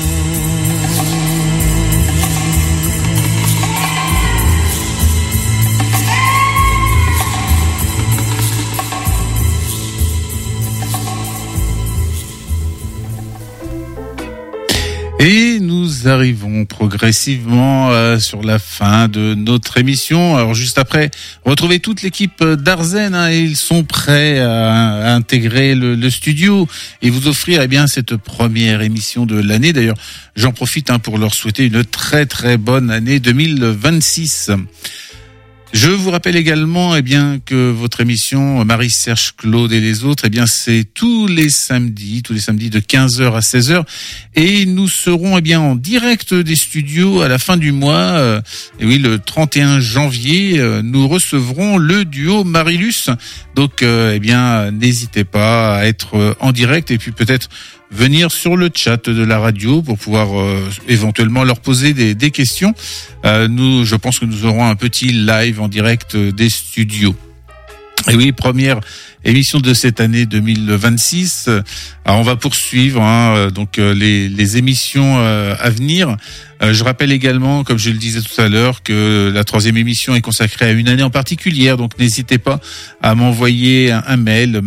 Et nous arrivons progressivement sur la fin de notre émission. Alors juste après, retrouvez toute l'équipe d'Arzen. Ils sont prêts à intégrer le studio et vous offrir cette première émission de l'année. D'ailleurs, j'en profite pour leur souhaiter une très très bonne année 2026. Je vous rappelle également que votre émission Marie, Serge, Claude et les autres, c'est tous les samedis de 15h à 16h, et nous serons en direct des studios à la fin du mois. Et oui, le 31 janvier, nous recevrons le duo Marilus. Donc n'hésitez pas à être en direct et puis peut-être venir sur le chat de la radio pour pouvoir éventuellement leur poser des questions. Je pense que nous aurons un petit live en direct des studios. Et oui, première émission de cette année 2026. Alors on va poursuivre les émissions à venir. Je rappelle également, comme je le disais tout à l'heure, que la 3e émission est consacrée à une année en particulière. Donc n'hésitez pas à m'envoyer un mail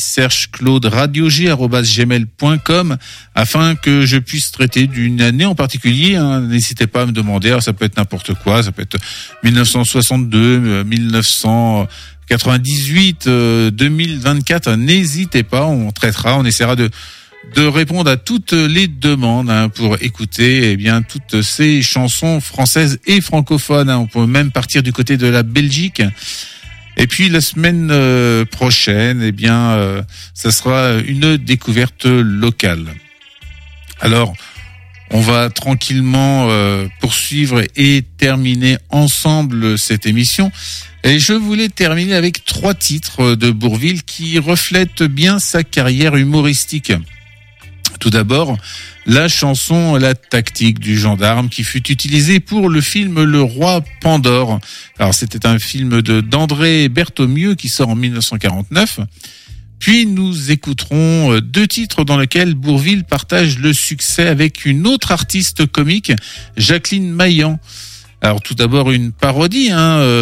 marie-claude-radio-g@gmail.com afin que je puisse traiter d'une année en particulier. N'hésitez pas à me demander. Alors, ça peut être n'importe quoi. Ça peut être 1962, 1998, 2024. N'hésitez pas. On traitera. On essaiera de répondre à toutes les demandes pour écouter toutes ces chansons françaises et francophones. On peut même partir du côté de la Belgique. Et puis la semaine prochaine, ça sera une découverte locale. Alors, on va tranquillement poursuivre et terminer ensemble cette émission. Et je voulais terminer avec 3 titres de Bourvil qui reflètent bien sa carrière humoristique. Tout d'abord, la chanson La tactique du gendarme qui fut utilisée pour le film Le Roi Pandore. Alors c'était un film d'André Berthomieux qui sort en 1949. Puis nous écouterons 2 titres dans lesquels Bourvil partage le succès avec une autre artiste comique, Jacqueline Maillan. Alors tout d'abord une parodie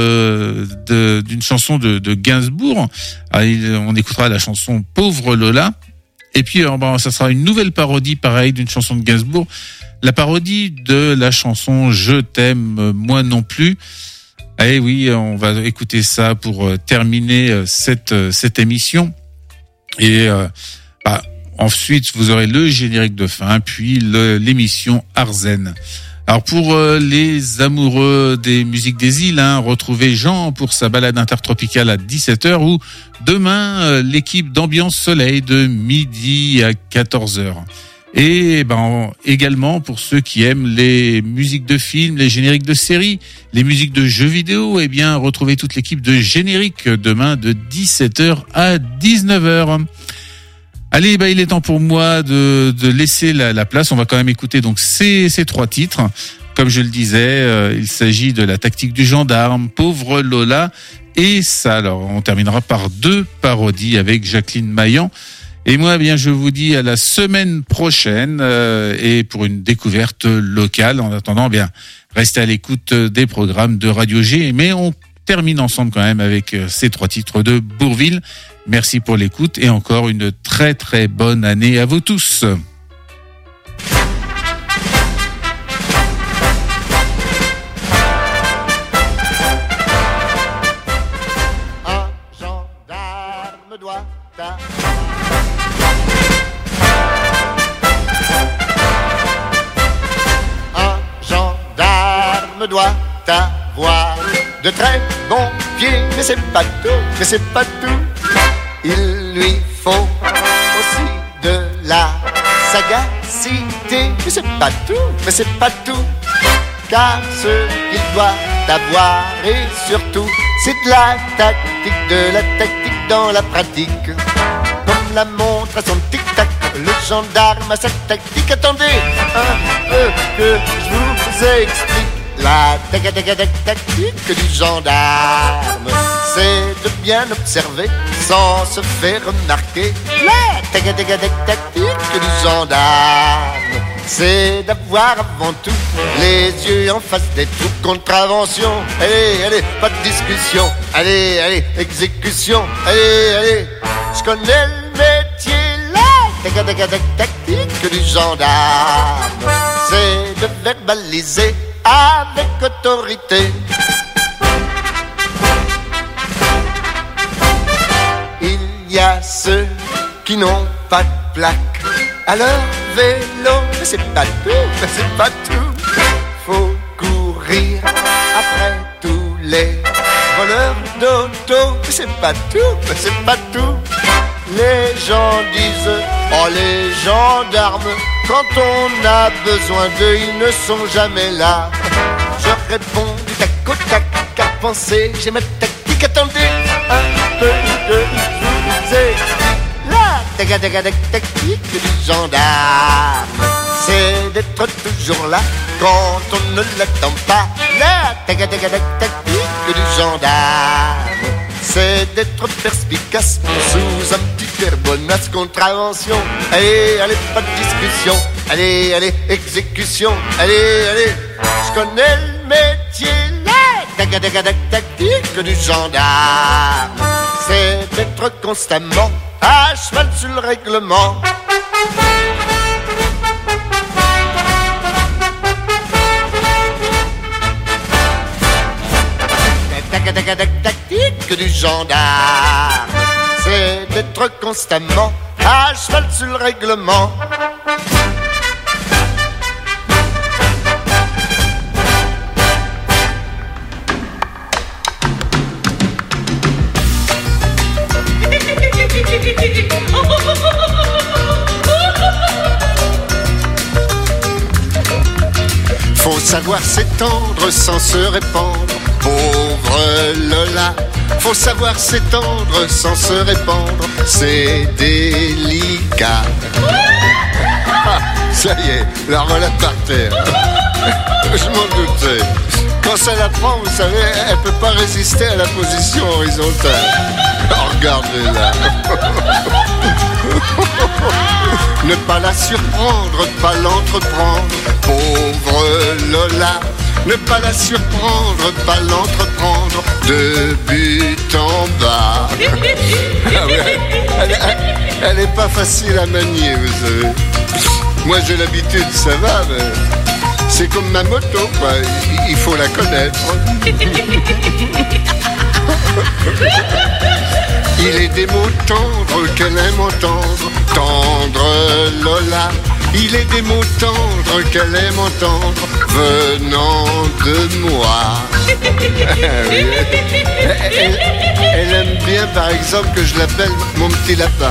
d'une chanson de Gainsbourg. Alors, on écoutera la chanson Pauvre Lola. Et puis ça sera une nouvelle parodie pareil d'une chanson de Gainsbourg. La parodie de la chanson Je t'aime moi non plus. Eh oui, on va écouter ça pour terminer cette émission. Et ensuite vous aurez le générique de fin, puis l'émission Arzen. Alors pour les amoureux des musiques des îles, retrouvez Jean pour sa balade intertropicale à 17h ou demain l'équipe d'Ambiance Soleil de midi à 14h. Et également pour ceux qui aiment les musiques de films, les génériques de séries, les musiques de jeux vidéo, retrouvez toute l'équipe de Générique demain de 17h à 19h. Allez, il est temps pour moi de laisser la place. On va quand même écouter donc ces 3 titres. Comme je le disais, il s'agit de La tactique du gendarme, Pauvre Lola et ça. Alors, on terminera par 2 parodies avec Jacqueline Maillan. Et moi, je vous dis à la semaine prochaine et pour une découverte locale. En attendant, restez à l'écoute des programmes de Radio G. Mais on termine ensemble quand même avec ces 3 titres de Bourvil. Merci pour l'écoute et encore une très très bonne année à vous tous. Un gendarme doit gendarme doit avoir de très bons pieds, mais c'est pas tout, mais c'est pas tout. Il lui faut aussi de la sagacité, mais c'est pas tout, mais c'est pas tout. Car ce qu'il doit avoir et surtout, c'est de la tactique dans la pratique. Comme la montre à son tic-tac, le gendarme a sa tactique. Attendez un peu que je vous explique. La tactique du gendarme, c'est de bien observer sans se faire remarquer. La tactique du gendarme, c'est d'avoir avant tout les yeux en face des trous. Contravention, allez, pas de discussion. Allez, exécution, allez. Je connais le métier, la tactique du gendarme, c'est de verbaliser avec autorité. Il y a ceux qui n'ont pas de plaque à leur vélo, mais c'est pas tout, Faut courir après tous les voleurs d'auto, mais c'est pas tout, Les gens disent, oh les gendarmes, quand on a besoin d'eux, ils ne sont jamais là. Je réponds du tac au tac, car pensez, j'ai ma tactique. Attendez un peu de vous explique. La tactique du gendarme, c'est d'être toujours là quand on ne l'attend pas. La tactique du gendarme, c'est d'être perspicace sous un petit air bonasse. Contravention, allez, pas de discussion. Allez, exécution, allez. Je connais le métier, la tactique du gendarme, c'est d'être constamment à cheval sur le règlement. La tactique du gendarme, c'est d'être constamment à cheval sur le règlement. Faut savoir s'étendre sans se répandre, pauvre Lola. Faut savoir s'étendre sans se répandre, c'est délicat. Ah, ça y est, la voilà par terre. Je m'en doutais. Quand ça la prend, vous savez, elle peut pas résister à la position horizontale. Oh, regardez-la. Ne pas la surprendre, pas l'entreprendre, pauvre Lola. Ne pas la surprendre, pas l'entreprendre, de but en bas. Ah ouais, elle est pas facile à manier, vous savez. Moi j'ai l'habitude, ça va, mais c'est comme ma moto, quoi. Il faut la connaître. Il est des mots tendres qu'elle aime entendre, tendre Lola. Il est des mots tendres qu'elle aime entendre, venant de moi. Elle aime bien, par exemple, que je l'appelle mon petit lapin.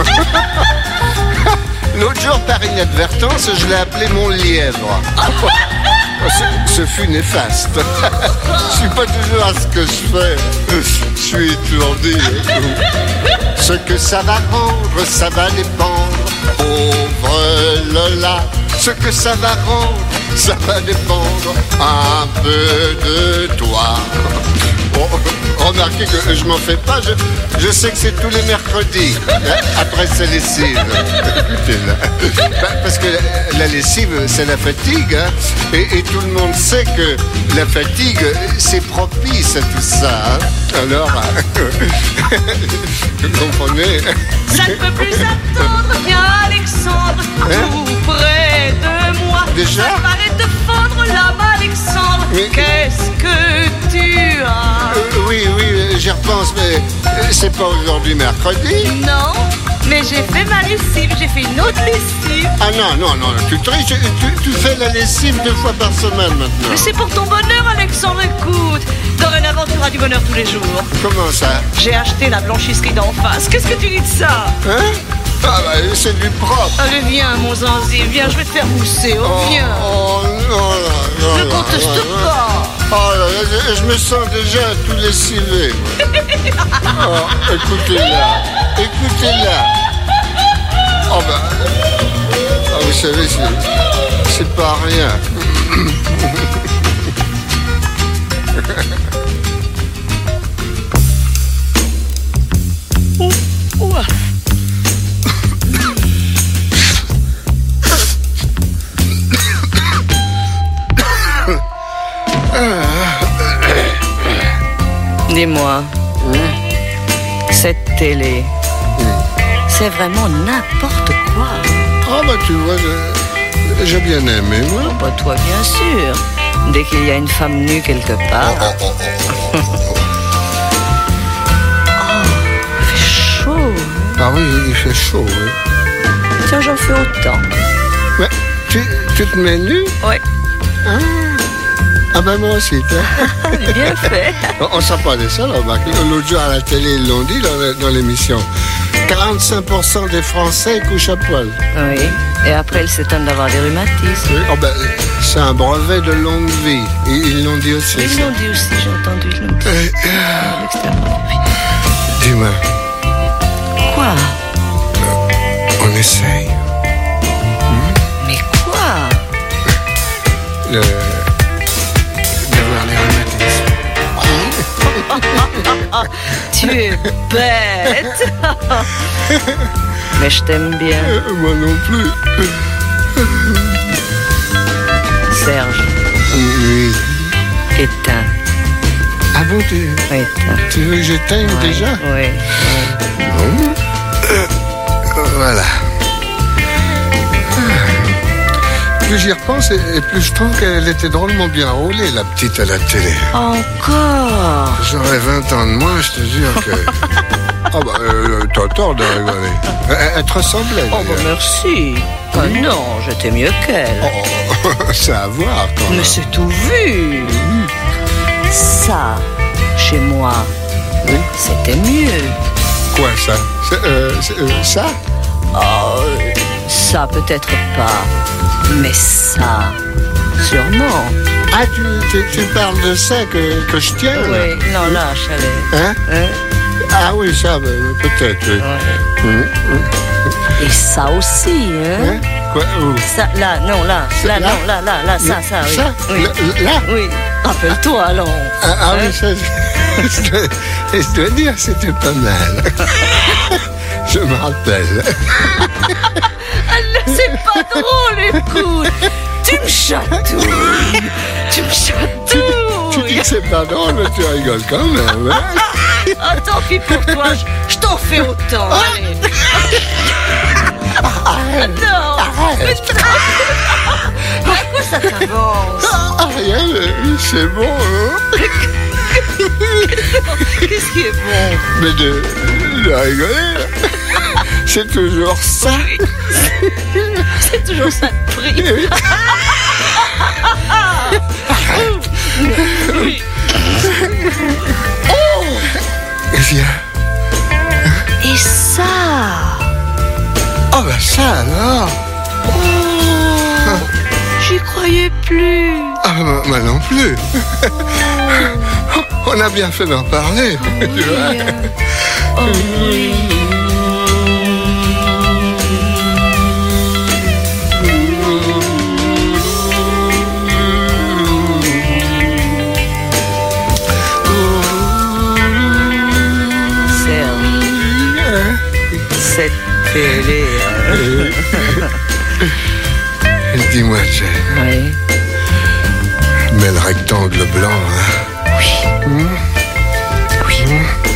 L'autre jour, par inadvertance, je l'ai appelé mon lièvre. Ce fut néfaste. Je suis pas toujours à ce que je fais. Je suis étourdi. Ce que ça va rendre, ça va dépendre, pauvre Lola. Ce que ça va rendre, ça va dépendre un peu de toi. Bon, remarquez que je m'en fais pas, je sais que c'est tous les mercredis, après sa lessive. Écoutez là. Parce que la lessive, c'est la fatigue, hein, et tout le monde sait que la fatigue, c'est propice à tout ça. Hein. Alors, vous comprenez? Ça ne peut plus attendre, viens Alexandre, tout près de moi. Déjà? Ça paraît te fondre l'âme, Alexandre. Mais... qu'est-ce que tu as? Oui, j'y repense, mais c'est pas aujourd'hui mercredi? Non, Mais j'ai fait ma lessive, j'ai fait une autre lessive. Ah non, tu triches, tu fais la lessive 2 fois par semaine maintenant. Mais c'est pour ton bonheur, Alexandre, écoute. Dorénavant, tu auras du bonheur tous les jours. Comment ça? J'ai acheté la blanchisserie d'en face. Qu'est-ce que tu dis de ça? Hein? Ah bah c'est du propre. Allez, viens, mon zanzi, viens, je vais te faire mousser, viens. Oh non. Ne conteste pas. Oh là là, je me sens déjà tout lessivé. Oh, écoutez-la. Oh bah, vous savez, c'est pas rien. Dis-moi, cette télé, c'est vraiment n'importe quoi. Ah bah tu vois, j'ai bien aimé, moi. Oh, bah toi, bien sûr. Dès qu'il y a une femme nue quelque part. Il fait chaud. Ah oui, il fait chaud, oui. Tiens, j'en fais autant. Ouais, tu te mets nu? Ouais. Ah ben moi aussi, toi. Bien fait. On s'en parlait ça, là, Marc. L'autre jour à la télé, ils l'ont dit dans l'émission. 45% des Français couchent à poil. Oui, et après ils s'étonnent d'avoir des rhumatismes. Oui. Oh ben, c'est un brevet de longue vie. Ils l'ont dit aussi. Ils l'ont dit aussi, j'ai entendu, je l'ai dit. À l'extérieur. Dis-moi. Quoi? On essaye. Mais quoi? D'avoir les rhumatismes. Tu es bête. Mais je t'aime bien. Moi non plus. Serge, Oui. éteins. Ah bon, Éteins. tu veux que j'éteigne déjà? Oui. Bon. Voilà. Plus j'y repense et plus je trouve qu'elle était drôlement bien roulée, la petite à la télé. Encore? J'aurais 20 ans de moins, je te jure que... Ah bah, t'as tort de rigoler. Elle te ressemblait. Oh bah d'ailleurs. merci. Ah non, j'étais mieux qu'elle. Oh, c'est à voir quand même. Mais c'est tout vu. Ça, chez moi, c'était mieux. Quoi ça? Ça? Oh, ça peut-être pas, mais ça, sûrement. Ah, tu parles de ça que je tiens là? Oui, non, là, chalet. Hein? Ah oui, ça, peut-être, oui. Ouais. Et ça aussi, hein? Quoi? Ça, là, non, là, Là? non, là, ça, oui. Ça? Oui. Là? Oui, rappelle-toi, alors. Ah oui, ça, je dois dire, c'était pas mal. Je me rappelle. Là, c'est pas drôle, écoute. Tu me chatouilles. Tu me Tu dis chatouilles. que c'est pas drôle, mais tu rigoles quand même. Hein? Ah, tant pis pour toi, je t'en fais autant. Allez. Non. Mais à quoi ça t'avance? Ah, rien, c'est bon, hein? Qu'est-ce qui est bon? Mais de rigoler, c'est toujours ça. C'est toujours ça de prix. Oui. Viens. Et ça? Oh, bah ça alors. J'y croyais plus. Ah, moi non plus. On a bien fait d'en parler. Tu vois. Oh oui. Cette télé. Dis-moi, Jane. Oui. Mais le rectangle blanc, hein? Oui. Oui.